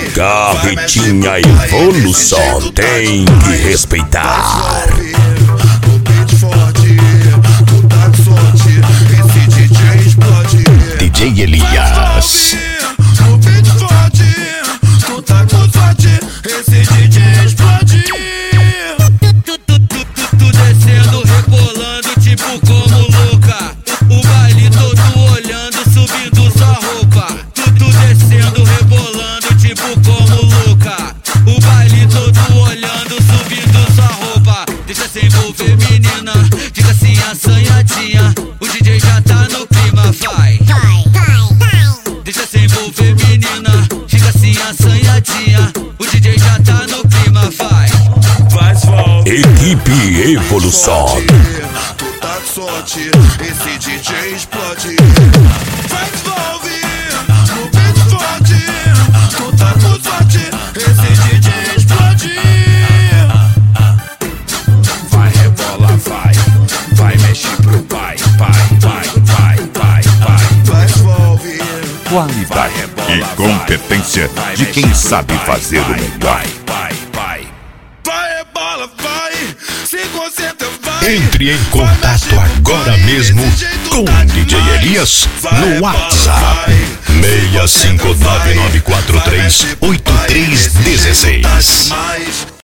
Carretinha Evolução tem que respeitar. O beat forte, tu tá com sorte, esse DJ explode. DJ Elias. O beat forte, tu tá com sorte, esse DJ explode. Tu descendo, rebolando, tipo como louca. O baile todo olhando, subindo sua roupa. Tu descendo, rebolando, tipo como louca. O baile todo olhando, subindo sua roupa. Deixa se envolver, menina, fica assim assanhadinha. O DJ já tá no clima, vai. Deixa se envolver, menina, fica assim assanhadinha. O DJ já tá no clima, vai. Equipe Evolução. Tu tá com sorte, esse DJ explode. Vai desenvolver, no beat forte, tu tá com sorte, esse DJ explode. Vai rebolar, vai mexer pro pai, vai desenvolver. Qualidade e competência de quem sabe fazer o melhor. Vai rebola, vai, se concentra, vai. Entre em contato agora mesmo com DJ Elias no WhatsApp 65994383116.